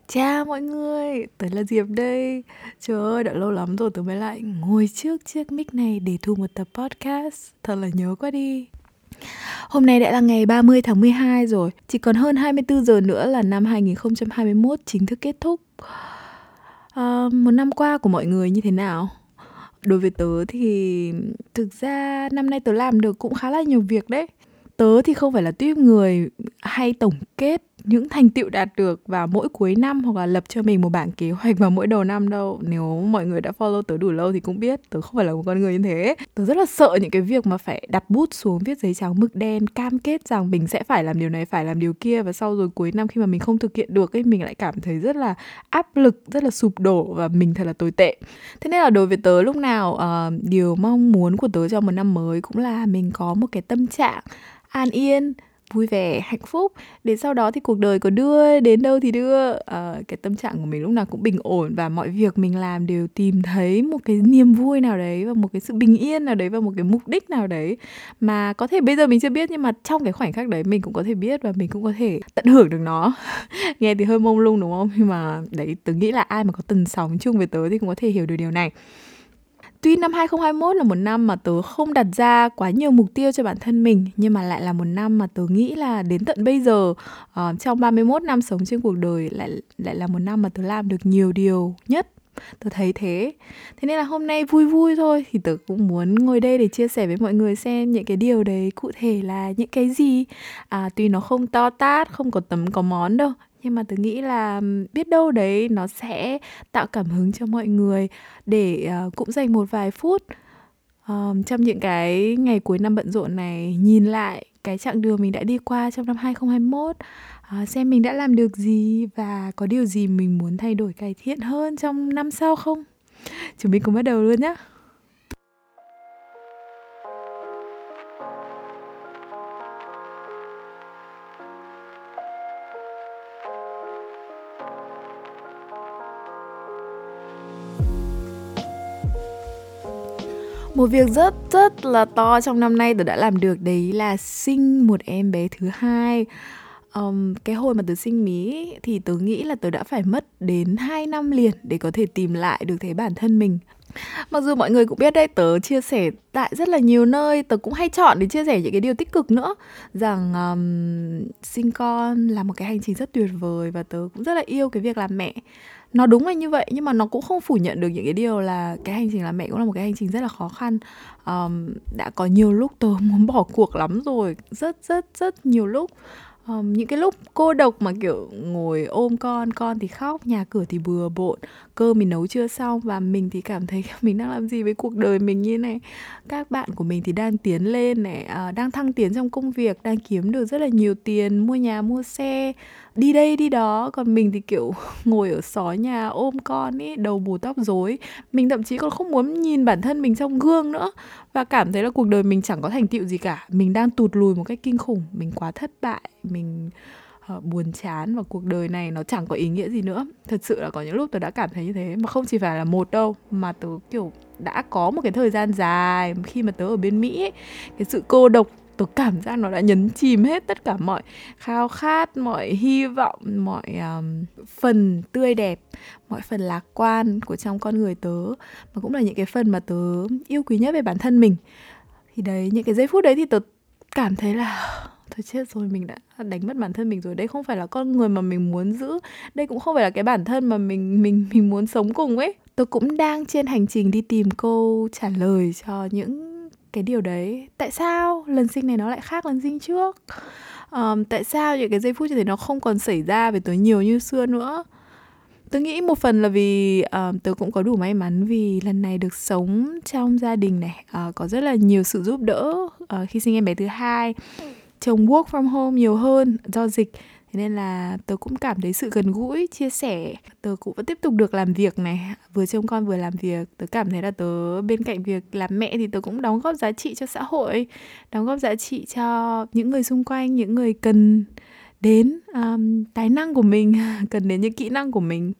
Chào mọi người, tớ là Diệp đây. Trời ơi, đã lâu lắm rồi tớ mới lại ngồi trước chiếc mic này để thu một tập podcast. Thật là nhớ quá đi. Hôm nay đã là ngày 30 tháng 12 rồi. Chỉ còn hơn 24 giờ nữa là năm 2021 chính thức kết thúc. Một năm qua của mọi người như thế nào? Đối với tớ thì thực ra năm nay tớ làm được cũng khá là nhiều việc đấy. Tớ thì không phải là tuýp người hay tổng kết những thành tựu đạt được vào mỗi cuối năm hoặc là lập cho mình một bảng kế hoạch vào mỗi đầu năm đâu. Nếu mọi người đã follow tớ đủ lâu thì cũng biết tớ không phải là một con người như thế. Tớ rất là sợ những cái việc mà phải đặt bút xuống viết giấy trắng mực đen cam kết rằng mình sẽ phải làm điều này, phải làm điều kia, và sau rồi cuối năm khi mà mình không thực hiện được ấy, mình lại cảm thấy rất là áp lực, rất là sụp đổ và mình thật là tồi tệ. Thế nên là đối với tớ lúc nào điều mong muốn của tớ trong một năm mới cũng là mình có một cái tâm trạng an yên, vui vẻ, hạnh phúc, để sau đó thì cuộc đời có đưa đến đâu thì đưa. Cái tâm trạng của mình lúc nào cũng bình ổn và mọi việc mình làm đều tìm thấy một cái niềm vui nào đấy và một cái sự bình yên nào đấy và một cái mục đích nào đấy mà có thể bây giờ mình chưa biết, nhưng mà trong cái khoảnh khắc đấy mình cũng có thể biết và mình cũng có thể tận hưởng được nó. Nghe thì hơi mông lung đúng không? Nhưng mà đấy, tớ nghĩ là ai mà có tần sóng chung với tớ thì cũng có thể hiểu được điều này. Tuy năm 2021 là một năm mà tớ không đặt ra quá nhiều mục tiêu cho bản thân mình, nhưng mà lại là một năm mà tớ nghĩ là đến tận bây giờ, trong 31 năm sống trên cuộc đời, lại là một năm mà tớ làm được nhiều điều nhất. Tớ thấy thế. Thế nên là hôm nay vui vui thôi thì tớ cũng muốn ngồi đây để chia sẻ với mọi người xem những cái điều đấy cụ thể là những cái gì. Tuy nó không to tát, không có tấm có món đâu, nhưng mà tớ nghĩ là biết đâu đấy nó sẽ tạo cảm hứng cho mọi người để cũng dành một vài phút trong những cái ngày cuối năm bận rộn này, nhìn lại cái chặng đường mình đã đi qua trong năm 2021, xem mình đã làm được gì và có điều gì mình muốn thay đổi cải thiện hơn trong năm sau không. Chúng mình cùng bắt đầu luôn nhé. Một việc rất rất là to trong năm nay tớ đã làm được đấy là sinh một em bé thứ hai. Cái hồi mà tớ sinh Mí thì tớ nghĩ là tớ đã phải mất đến 2 năm liền để có thể tìm lại được thấy bản thân mình. Mặc dù mọi người cũng biết đấy, tớ chia sẻ tại rất là nhiều nơi, tớ cũng hay chọn để chia sẻ những cái điều tích cực nữa, rằng sinh con là một cái hành trình rất tuyệt vời và tớ cũng rất là yêu cái việc làm mẹ. Nó đúng là như vậy, nhưng mà nó cũng không phủ nhận được những cái điều là cái hành trình làm mẹ cũng là một cái hành trình rất là khó khăn. Đã có nhiều lúc tớ muốn bỏ cuộc lắm rồi, rất rất rất nhiều lúc. Những cái lúc cô độc mà kiểu ngồi ôm con thì khóc, nhà cửa thì bừa bộn, cơm mình nấu chưa xong và mình thì cảm thấy mình đang làm gì với cuộc đời mình như này. Các bạn của mình thì đang tiến lên này, đang thăng tiến trong công việc, đang kiếm được rất là nhiều tiền, mua nhà mua xe, đi đây đi đó, còn mình thì kiểu ngồi ở xó nhà ôm con ấy, đầu bù tóc rối. Mình thậm chí còn không muốn nhìn bản thân mình trong gương nữa và cảm thấy là cuộc đời mình chẳng có thành tựu gì cả. Mình đang tụt lùi một cách kinh khủng, mình quá thất bại, mình buồn chán và cuộc đời này nó chẳng có ý nghĩa gì nữa. Thật sự là có những lúc tớ đã cảm thấy như thế, mà không chỉ phải là một đâu, mà tớ kiểu đã có một cái thời gian dài khi mà tớ ở bên Mỹ ấy, cái sự cô độc, tớ cảm giác nó đã nhấn chìm hết tất cả mọi khao khát, mọi hy vọng, mọi phần tươi đẹp, mọi phần lạc quan của trong con người tớ, mà cũng là những cái phần mà tớ yêu quý nhất về bản thân mình. Thì đấy, những cái giây phút đấy thì tớ cảm thấy là thôi chết rồi, mình đã đánh mất bản thân mình rồi. Đây không phải là con người mà mình muốn giữ, đây cũng không phải là cái bản thân mà mình muốn sống cùng ấy. Tôi cũng đang trên hành trình đi tìm câu trả lời cho những cái điều đấy. Tại sao lần sinh này nó lại khác lần sinh trước? Tại sao những cái giây phút như thế nó không còn xảy ra với tớ nhiều như xưa nữa? Tớ nghĩ một phần là vì tớ cũng có đủ may mắn vì lần này được sống trong gia đình này, có rất là nhiều sự giúp đỡ khi sinh em bé thứ hai. Chồng work from home nhiều hơn do dịch, thế nên là tớ cũng cảm thấy sự gần gũi, chia sẻ. Tớ cũng vẫn tiếp tục được làm việc này, vừa trông con vừa làm việc. Tớ cảm thấy là tớ bên cạnh việc làm mẹ thì tớ cũng đóng góp giá trị cho xã hội, đóng góp giá trị cho những người xung quanh, những người cần đến tài năng của mình, cần đến những kỹ năng của mình.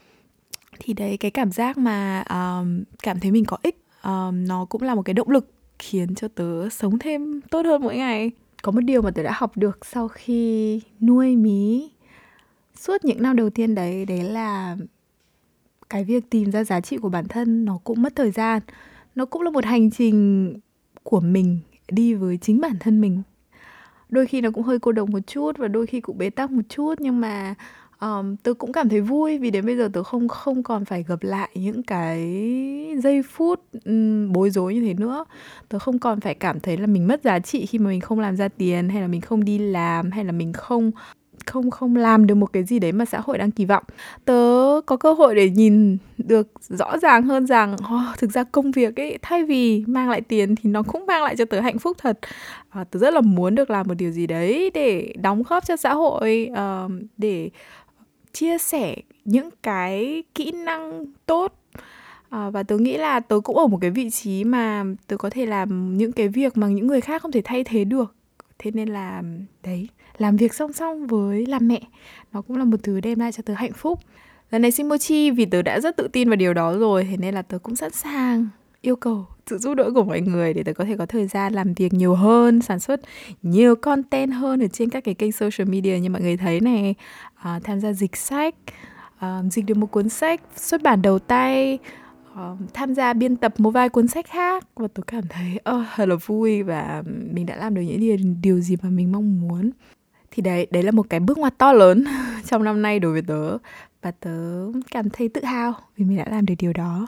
Thì đấy, cái cảm giác mà cảm thấy mình có ích, nó cũng là một cái động lực khiến cho tớ sống thêm tốt hơn mỗi ngày. Có một điều mà tớ đã học được sau khi nuôi Mí Suốt những năm đầu tiên đấy là cái việc tìm ra giá trị của bản thân nó cũng mất thời gian. Nó cũng là một hành trình của mình đi với chính bản thân mình. Đôi khi nó cũng hơi cô độc một chút và đôi khi cũng bế tắc một chút, nhưng mà tớ cũng cảm thấy vui vì đến bây giờ tớ không còn phải gặp lại những cái giây phút bối rối như thế nữa. Tớ không còn phải cảm thấy là mình mất giá trị khi mà mình không làm ra tiền, hay là mình không đi làm, hay là mình không làm được một cái gì đấy mà xã hội đang kỳ vọng. Tớ có cơ hội để nhìn được rõ ràng hơn rằng thực ra công việc ấy, thay vì mang lại tiền thì nó cũng mang lại cho tớ hạnh phúc thật. Tớ rất là muốn được làm một điều gì đấy để đóng góp cho xã hội, để chia sẻ những cái kỹ năng tốt. Và tớ nghĩ là tớ cũng ở một cái vị trí mà tớ có thể làm những cái việc mà những người khác không thể thay thế được. Thế nên là đấy, làm việc song song với làm mẹ nó cũng là một thứ đem lại cho tớ hạnh phúc. Lần này xin mochi vì tớ đã rất tự tin vào điều đó rồi, thế nên là tớ cũng sẵn sàng yêu cầu sự giúp đỡ của mọi người để tớ có thể có thời gian làm việc nhiều hơn, sản xuất nhiều content hơn ở trên các cái kênh social media như mọi người thấy này, tham gia dịch sách, dịch được một cuốn sách xuất bản đầu tay, tham gia biên tập một vài cuốn sách khác, và tôi cảm thấy thật là vui và mình đã làm được những điều gì mà mình mong muốn. Thì đấy là một cái bước ngoặt to lớn trong năm nay đối với tớ, và tớ cảm thấy tự hào vì mình đã làm được điều đó.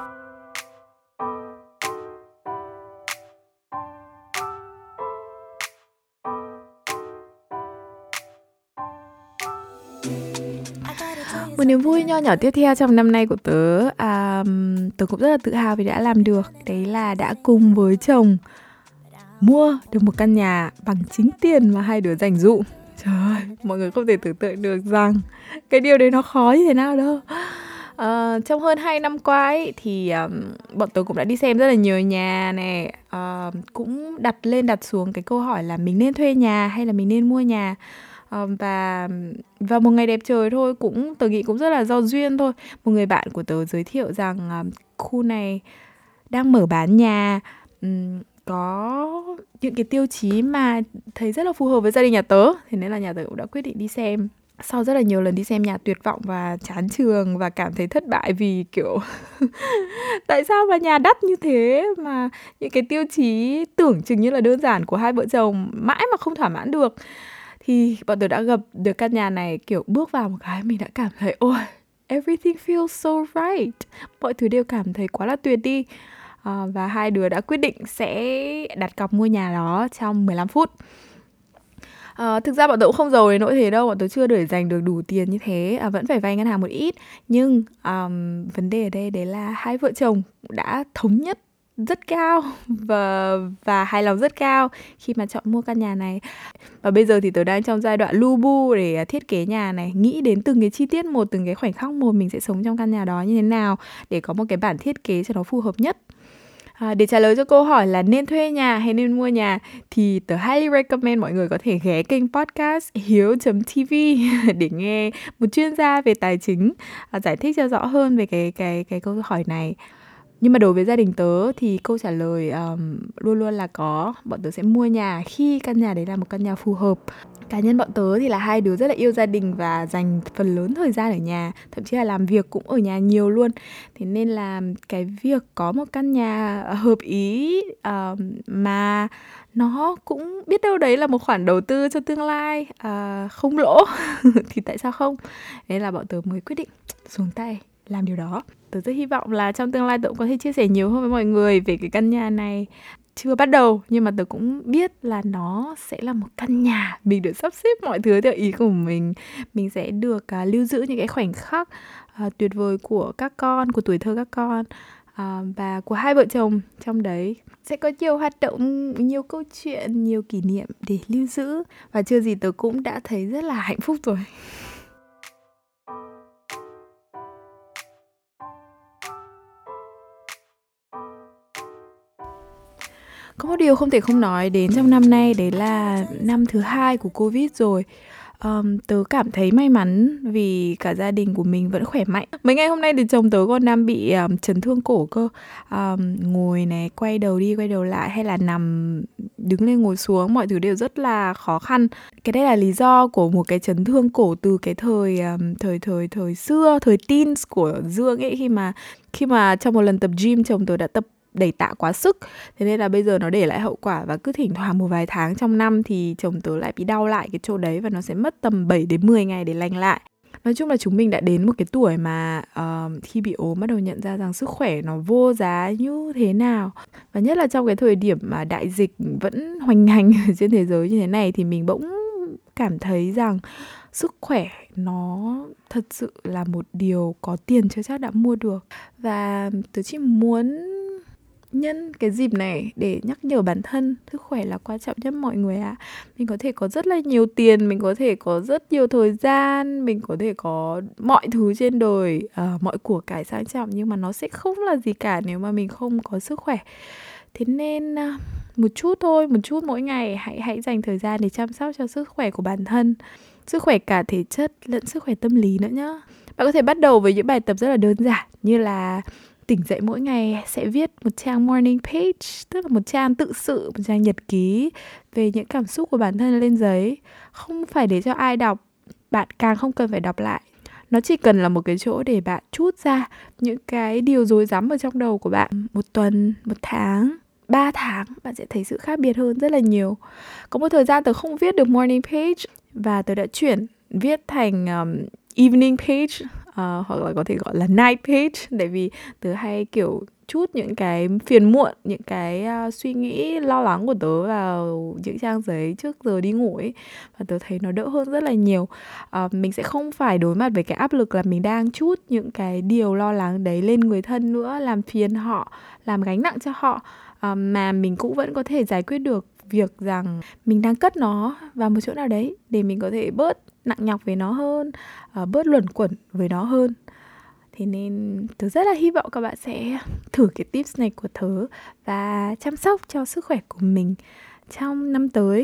Một niềm vui nho nhỏ tiếp theo trong năm nay của tớ, tớ cũng rất là tự hào vì đã làm được. Đấy là đã cùng với chồng mua được một căn nhà bằng chính tiền mà hai đứa dành dụm. Trời ơi, mọi người không thể tưởng tượng được rằng cái điều đấy nó khó như thế nào đâu. Trong hơn 2 năm qua ấy, thì bọn tôi cũng đã đi xem rất là nhiều nhà này, cũng đặt xuống cái câu hỏi là mình nên thuê nhà hay là mình nên mua nhà. Và vào một ngày đẹp trời thôi, tớ nghĩ cũng rất là do duyên thôi, một người bạn của tớ giới thiệu rằng khu này đang mở bán nhà, có những cái tiêu chí mà thấy rất là phù hợp với gia đình nhà tớ. Thế nên là nhà tớ cũng đã quyết định đi xem. Sau rất là nhiều lần đi xem nhà tuyệt vọng và chán chường và cảm thấy thất bại vì kiểu tại sao mà nhà đắt như thế mà những cái tiêu chí tưởng chừng như là đơn giản của hai vợ chồng mãi mà không thỏa mãn được. Thì bọn tớ đã gặp được căn nhà này, kiểu bước vào một cái mình đã cảm thấy ôi, everything feels so right. Mọi thứ đều cảm thấy quá là tuyệt đi. Và hai đứa đã quyết định sẽ đặt cọc mua nhà đó trong 15 phút. Thực ra bọn tớ cũng không giàu đến nỗi thế đâu, bọn tớ chưa để dành được đủ tiền như thế, vẫn phải vay ngân hàng một ít. Nhưng vấn đề ở đây đấy là hai vợ chồng đã thống nhất rất cao và hài lòng rất cao khi mà chọn mua căn nhà này. Và bây giờ thì tớ đang trong giai đoạn lu bu để thiết kế nhà này, nghĩ đến từng cái chi tiết một, từng cái khoảnh khắc một mình sẽ sống trong căn nhà đó như thế nào để có một cái bản thiết kế cho nó phù hợp nhất. Để trả lời cho câu hỏi là nên thuê nhà hay nên mua nhà thì tớ highly recommend mọi người có thể ghé kênh podcast hiếu.tv để nghe một chuyên gia về tài chính giải thích cho rõ hơn về cái câu hỏi này. Nhưng mà đối với gia đình tớ thì câu trả lời luôn luôn là bọn tớ sẽ mua nhà khi căn nhà đấy là một căn nhà phù hợp. Cá nhân bọn tớ thì là hai đứa rất là yêu gia đình và dành phần lớn thời gian ở nhà, thậm chí là làm việc cũng ở nhà nhiều luôn. Thế nên là cái việc có một căn nhà hợp ý mà nó cũng biết đâu đấy là một khoản đầu tư cho tương lai không lỗ thì tại sao không? Nên là bọn tớ mới quyết định xuống tay làm điều đó. Tớ rất hy vọng là trong tương lai tớ cũng có thể chia sẻ nhiều hơn với mọi người về cái căn nhà này. Chưa bắt đầu nhưng mà tớ cũng biết là nó sẽ là một căn nhà mình được sắp xếp mọi thứ theo ý của mình. Mình sẽ được lưu giữ những cái khoảnh khắc tuyệt vời của các con, của tuổi thơ các con và của hai vợ chồng. Trong đấy sẽ có nhiều hoạt động, nhiều câu chuyện, nhiều kỷ niệm để lưu giữ. Và chưa gì tớ cũng đã thấy rất là hạnh phúc rồi. Có một điều không thể không nói đến trong năm nay, đấy là năm thứ 2 của Covid rồi. Tớ cảm thấy may mắn vì cả gia đình của mình vẫn khỏe mạnh. Mấy ngày hôm nay thì chồng tớ còn đang bị chấn thương cổ cơ. Ngồi này, quay đầu đi, quay đầu lại hay là nằm, đứng lên ngồi xuống, mọi thứ đều rất là khó khăn. Cái đây là lý do của một cái chấn thương cổ từ cái thời xưa, thời teens của Dương ấy, khi mà trong một lần tập gym chồng tớ đã tập đẩy tạ quá sức. Thế nên là bây giờ nó để lại hậu quả, và cứ thỉnh thoảng một vài tháng trong năm thì chồng tớ lại bị đau lại cái chỗ đấy, và nó sẽ mất tầm 7 đến 10 ngày để lành lại. Nói chung là chúng mình đã đến một cái tuổi mà khi bị ốm bắt đầu nhận ra rằng sức khỏe nó vô giá như thế nào. Và nhất là trong cái thời điểm mà đại dịch vẫn hoành hành trên thế giới như thế này, thì mình bỗng cảm thấy rằng sức khỏe nó thật sự là một điều có tiền chưa chắc đã mua được. Và tớ chỉ muốn nhân cái dịp này để nhắc nhở bản thân sức khỏe là quan trọng nhất mọi người ạ. Mình có thể có rất là nhiều tiền, mình có thể có rất nhiều thời gian, mình có thể có mọi thứ trên đời, mọi của cải sang trọng, nhưng mà nó sẽ không là gì cả nếu mà mình không có sức khỏe. Thế nên một chút thôi, một chút mỗi ngày, hãy dành thời gian để chăm sóc cho sức khỏe của bản thân. Sức khỏe cả thể chất lẫn sức khỏe tâm lý nữa nhá. Bạn có thể bắt đầu với những bài tập rất là đơn giản, như là tỉnh dậy mỗi ngày sẽ viết một trang morning page, tức là một trang tự sự, một trang nhật ký về những cảm xúc của bản thân lên giấy. Không phải để cho ai đọc, bạn càng không cần phải đọc lại. Nó chỉ cần là một cái chỗ để bạn trút ra những cái điều rối rắm ở trong đầu của bạn. Một tuần, một tháng, 3 tháng, bạn sẽ thấy sự khác biệt hơn rất là nhiều. Có một thời gian tớ không viết được morning page, và tớ đã chuyển viết thành evening page, hoặc là có thể gọi là night page, tại vì tớ hay kiểu chút những cái phiền muộn, những cái suy nghĩ lo lắng của tớ vào những trang giấy trước giờ đi ngủ ấy, và tớ thấy nó đỡ hơn rất là nhiều. Mình sẽ không phải đối mặt với cái áp lực là mình đang chút những cái điều lo lắng đấy lên người thân nữa, làm phiền họ, làm gánh nặng cho họ, mà mình cũng vẫn có thể giải quyết được việc rằng mình đang cất nó vào một chỗ nào đấy để mình có thể bớt nặng nhọc với nó hơn, bớt luẩn quẩn với nó hơn. Thế nên tớ rất là hy vọng các bạn sẽ thử cái tips này của tớ và chăm sóc cho sức khỏe của mình trong năm tới.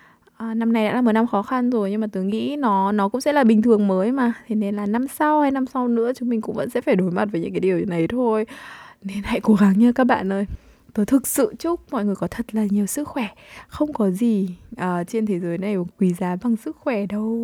Năm này đã là một năm khó khăn rồi, nhưng mà tớ nghĩ nó cũng sẽ là bình thường mới mà. Thế nên là năm sau hay năm sau nữa chúng mình cũng vẫn sẽ phải đối mặt với những cái điều này thôi. Nên hãy cố gắng nha các bạn ơi. Tớ thực sự chúc mọi người có thật là nhiều sức khỏe. Không có gì trên thế giới này quý giá bằng sức khỏe đâu.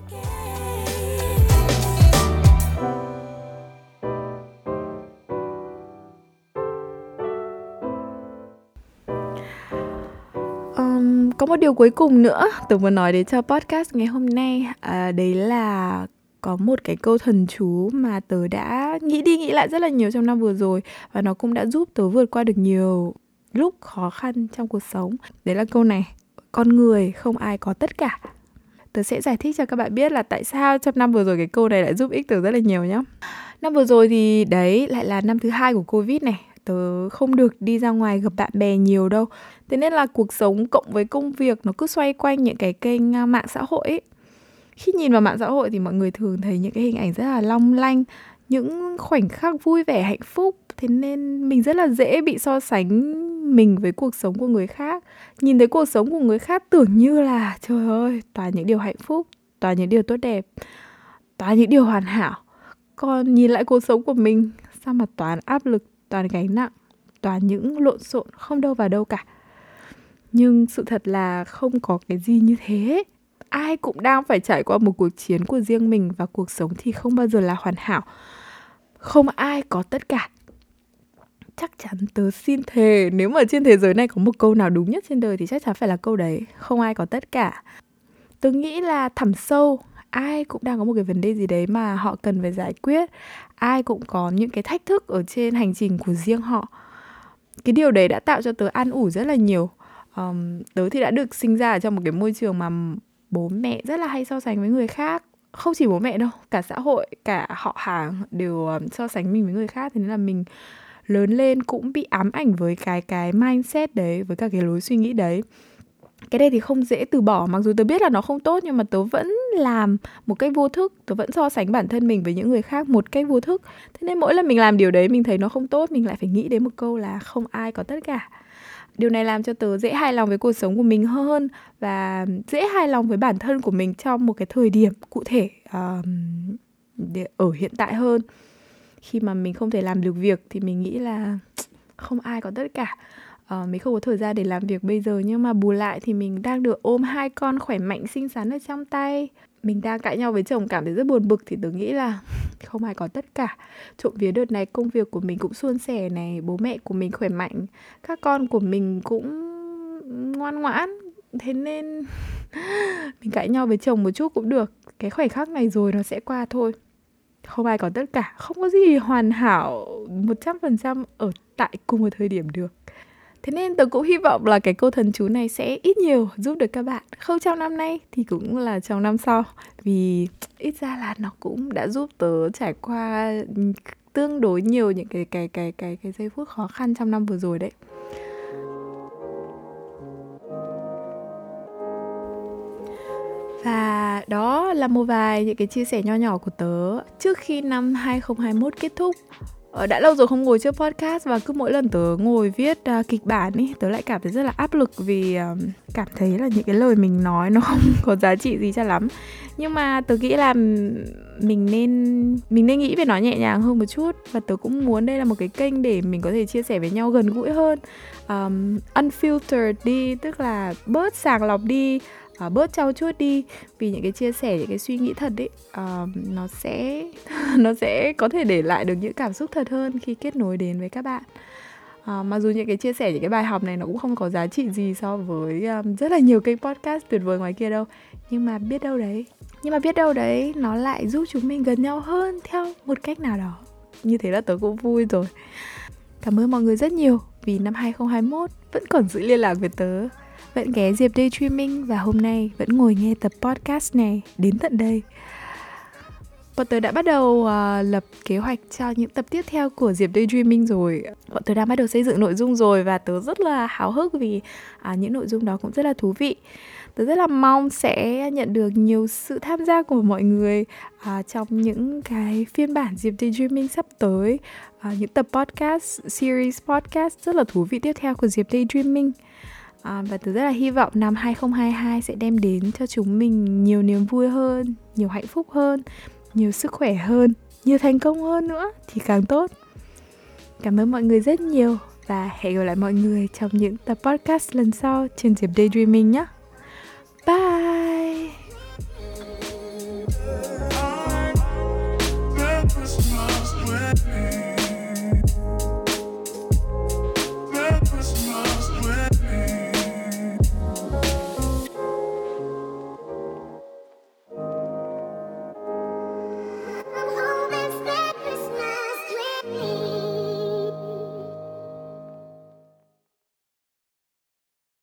Có một điều cuối cùng nữa tớ muốn nói đến cho podcast ngày hôm nay, đấy là có một cái câu thần chú mà tớ đã nghĩ đi nghĩ lại rất là nhiều trong năm vừa rồi, và nó cũng đã giúp tớ vượt qua được nhiều lúc khó khăn trong cuộc sống. Đấy là câu này: con người không ai có tất cả. Tớ sẽ giải thích cho các bạn biết là tại sao trong năm vừa rồi cái câu này lại giúp ích tớ rất là nhiều nhá. Năm vừa rồi thì đấy lại là năm thứ 2 của Covid này. Tớ không được đi ra ngoài gặp bạn bè nhiều đâu. Thế nên là cuộc sống cộng với công việc nó cứ xoay quanh những cái kênh mạng xã hội ấy. Khi nhìn vào mạng xã hội thì mọi người thường thấy những cái hình ảnh rất là long lanh, những khoảnh khắc vui vẻ hạnh phúc. Thế nên mình rất là dễ bị so sánh mình với cuộc sống của người khác. Nhìn thấy cuộc sống của người khác tưởng như là trời ơi, toàn những điều hạnh phúc, toàn những điều tốt đẹp, toàn những điều hoàn hảo. Còn nhìn lại cuộc sống của mình, sao mà toàn áp lực, toàn gánh nặng, toàn những lộn xộn không đâu vào đâu cả. Nhưng sự thật là không có cái gì như thế. Ai cũng đang phải trải qua một cuộc chiến của riêng mình, và cuộc sống thì không bao giờ là hoàn hảo. Không ai có tất cả. Chắc chắn tớ xin thề, nếu mà trên thế giới này có một câu nào đúng nhất trên đời thì chắc chắn phải là câu đấy: không ai có tất cả. Tớ nghĩ là thẳm sâu ai cũng đang có một cái vấn đề gì đấy mà họ cần phải giải quyết. Ai cũng có những cái thách thức ở trên hành trình của riêng họ. Cái điều đấy đã tạo cho tớ an ủi rất là nhiều. Tớ thì đã được sinh ra ở trong một cái môi trường mà bố mẹ rất là hay so sánh với người khác. Không chỉ bố mẹ đâu, cả xã hội, cả họ hàng đều so sánh mình với người khác. Thế nên là mình lớn lên cũng bị ám ảnh với cái mindset đấy, với cả cái lối suy nghĩ đấy. Cái này thì không dễ từ bỏ, mặc dù tớ biết là nó không tốt, nhưng mà tớ vẫn làm một cách vô thức. Tớ vẫn so sánh bản thân mình với những người khác một cách vô thức. Thế nên mỗi lần mình làm điều đấy mình thấy nó không tốt, mình lại phải nghĩ đến một câu là không ai có tất cả. Điều này làm cho tớ dễ hài lòng với cuộc sống của mình hơn và dễ hài lòng với bản thân của mình trong một cái thời điểm cụ thể ở hiện tại hơn. Khi mà mình không thể làm được việc thì mình nghĩ là không ai có tất cả. Mình không có thời gian để làm việc bây giờ, nhưng mà bù lại thì mình đang được ôm 2 con khỏe mạnh xinh xắn ở trong tay. Mình đang cãi nhau với chồng cảm thấy rất buồn bực thì tớ nghĩ là không ai có tất cả. Trộm vía đợt này công việc của mình cũng suôn sẻ này, bố mẹ của mình khỏe mạnh, các con của mình cũng ngoan ngoãn. Thế nên mình cãi nhau với chồng một chút cũng được. Cái khoảnh khắc này rồi nó sẽ qua thôi. Không ai có tất cả, không có gì hoàn hảo 100% ở tại cùng một thời điểm được. Thế nên tớ cũng hy vọng là cái câu thần chú này sẽ ít nhiều giúp được các bạn. Không trong năm nay thì cũng là trong năm sau. Vì ít ra là nó cũng đã giúp tớ trải qua tương đối nhiều những cái giây phút khó khăn trong năm vừa rồi đấy. Và đó là một vài những cái chia sẻ nho nhỏ của tớ trước khi năm 2021 kết thúc. Đã lâu rồi không ngồi trước podcast và cứ mỗi lần tớ ngồi viết kịch bản ý, tớ lại cảm thấy rất là áp lực vì cảm thấy là những cái lời mình nói nó không có giá trị gì cho lắm. Nhưng mà tớ nghĩ là mình nên nghĩ về nó nhẹ nhàng hơn một chút. Và tớ cũng muốn đây là một cái kênh để mình có thể chia sẻ với nhau gần gũi hơn, unfiltered đi, tức là bớt sàng lọc đi, bớt trau chuốt đi. Vì những cái chia sẻ, những cái suy nghĩ thật ấy, nó sẽ có thể để lại được những cảm xúc thật hơn khi kết nối đến với các bạn. Mặc dù những cái chia sẻ, những cái bài học này nó cũng không có giá trị gì so với rất là nhiều kênh podcast tuyệt vời ngoài kia đâu. Nhưng mà biết đâu đấy nó lại giúp chúng mình gần nhau hơn theo một cách nào đó. Như thế là tớ cũng vui rồi. Cảm ơn mọi người rất nhiều vì năm 2021 vẫn còn giữ liên lạc với tớ, vẫn ghé Diệp Daydreaming và hôm nay vẫn ngồi nghe tập podcast này đến tận đây. Bọn tớ đã bắt đầu lập kế hoạch cho những tập tiếp theo của Diệp Daydreaming rồi. Bọn tớ đang bắt đầu xây dựng nội dung rồi và tớ rất là háo hức vì những nội dung đó cũng rất là thú vị. Tớ rất là mong sẽ nhận được nhiều sự tham gia của mọi người trong những cái phiên bản Diệp Daydreaming sắp tới. Những tập podcast, series podcast rất là thú vị tiếp theo của Diệp Daydreaming. Và tớ rất là hy vọng năm 2022 sẽ đem đến cho chúng mình nhiều niềm vui hơn, nhiều hạnh phúc hơn, nhiều sức khỏe hơn, nhiều thành công hơn nữa thì càng tốt. Cảm ơn mọi người rất nhiều và hẹn gặp lại mọi người trong những tập podcast lần sau trên Diệp Daydreaming nhé. Bye!